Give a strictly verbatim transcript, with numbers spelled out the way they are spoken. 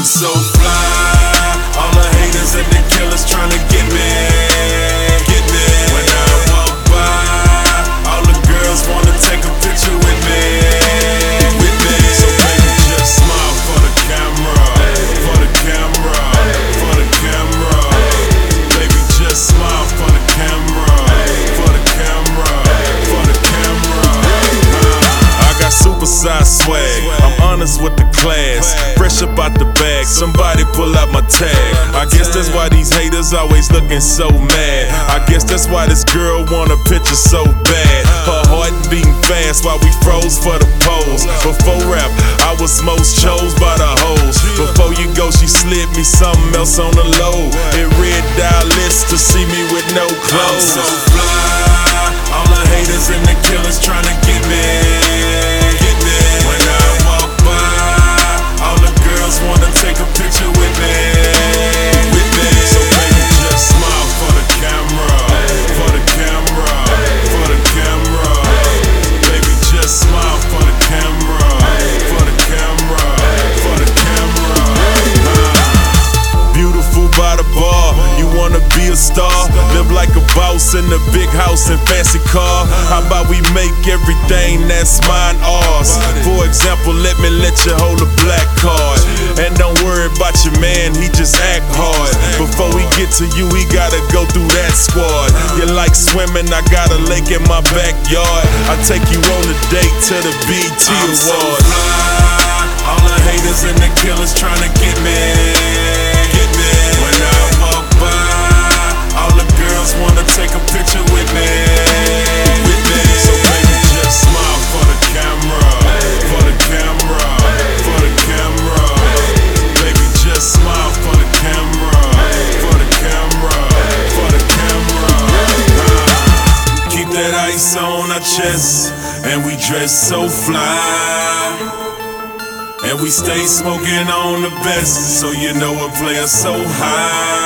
I'm so fly, all the haters and the killers tryna get me, get me. When I walk by, all the girls wanna take a picture with me, with me. So baby, just smile for the camera, for the camera, for the camera. Baby, just smile for the camera, for the camera, for the camera. Uh, I got supersized swag, I'm honest with the class. Fresh up out the bag, somebody pull out my tag. I guess that's why these haters always looking so mad. I guess that's why this girl want a picture so bad. Her heart beating fast while we froze for the pose. Before rap, I was most chose by the hoes. Before you go, she slid me something else on the low. It read dial list to see me with no clothes. I'm so fly, all the haters and the killers tryna get me, get me. When I walk by, all the girls wanna take a picture with me, with me. So baby, just smile for the camera, for the camera, for the camera. Baby, just smile for the camera, for the camera, for the camera. Uh, beautiful by the bar, you wanna be a star, live like a boss in a big house and fancy car. How about we make everything that's mine ours? For example, let me let you hold a black card, and don't worry about your man, he just act hard. Before we get to you, we gotta go through that squad. You like swimming, I got a lake in my backyard. I take you on a date to the B E T Awards. So fly, all the haters and the killers tryna get me, get me. When I walk by, all the girls wanna take a picture with me, with me. So baby, just smile for the camera, for the camera, for the camera. Baby, just smile for the camera, for the camera, for the camera. Uh, keep that ice on our chest, and we dress so fly, and we stay smoking on the best, so you know a player so high.